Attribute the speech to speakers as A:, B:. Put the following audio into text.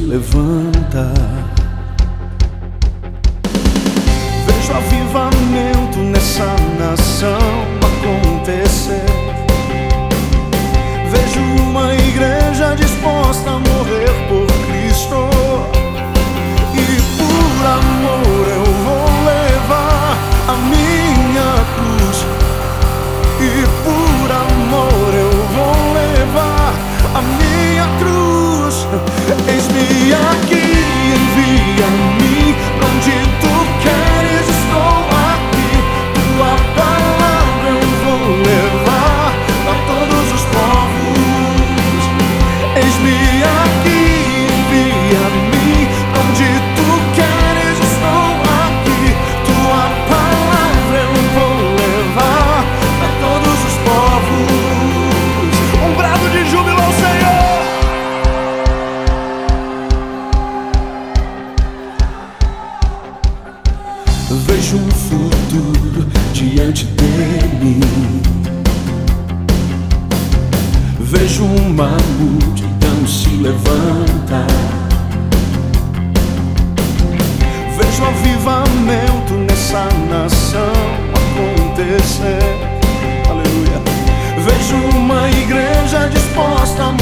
A: levanta. Vejo avivamento nessa nação acontecer. Vejo uma igreja disposta a morrer por Cristo. E por amor eu vou levar a minha cruz. E por amor eu vou levar a minha cruz. Eis-me aqui, envia-me pra onde tu queres, estou aqui. Tua palavra eu vou levar a todos os povos. Eis-me aqui, envia-me pra onde tu queres, estou aqui. Tua palavra eu vou levar a todos os povos. Um brado de júbilo ao Senhor. Vejo um futuro diante dele. Vejo uma multidão se levanta. Vejo avivamento nessa nação acontecer. Aleluia. Vejo uma igreja disposta a